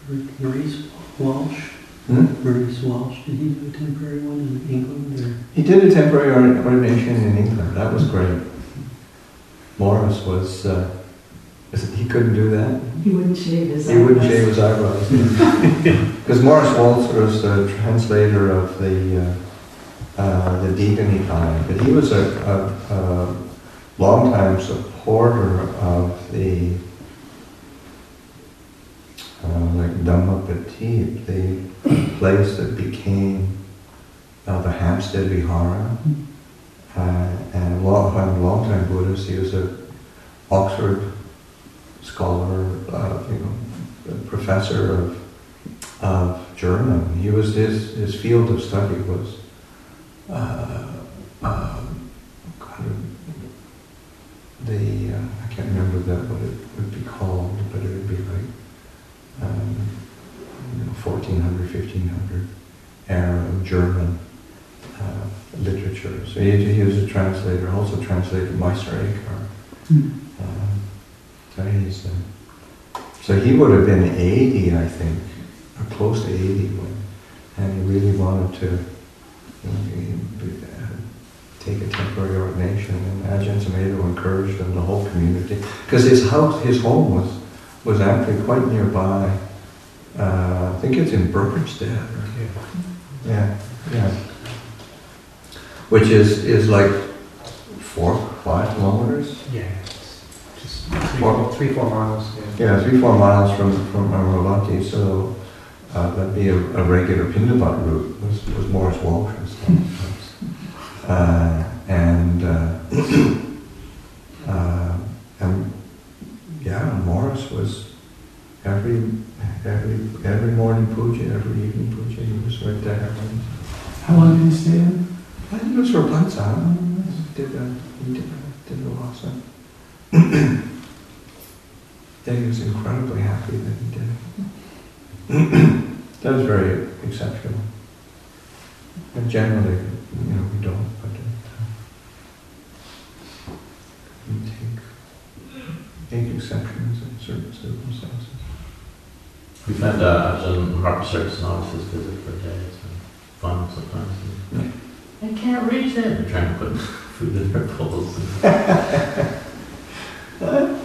Maurice Walsh. Maurice Walsh, did he do a temporary one in England? Or? He did a temporary ordination in England. That was great. Morris was, he couldn't do that. He wouldn't shave his eyebrows. He wouldn't shave his eyebrows. Because Morris Walsh was the translator of the Deacon, but he was a long-time supporter of the like Dhamma Petit, the place that became the Hampstead Vihara, and long-time Buddhist. He was a Oxford scholar, a professor of German. He was his field of study was kind of I can't remember what it would be called, but it would be like 1400, 1500 era of German literature. So he was a translator, also translated Meister Eckhart. So he would have been 80, I think, or close to 80 and he really wanted to take a temporary ordination, and Ajahn Sumedho encouraged him, the whole community, because his home was actually quite nearby. I think it's in Berkhamsted. Yeah. Which is like 4-5 kilometers. Yeah, just 3-4 miles. Yeah, 3-4 miles from Amaravati. So that'd be a regular Pindabat route. Was Morris Walsh's. Morris was every morning puja, every evening puja, he was right there. How long did he stay in? I think it was for Pansa. He did a Lhasa. He was incredibly happy that he did it. That was very exceptional. And generally, we don't, but we take exceptions in certain circumstances. We've had Ajahn Harpasar's novices visit for a day. It's been fun sometimes. I can't reach it. They're trying to put food in their bowls.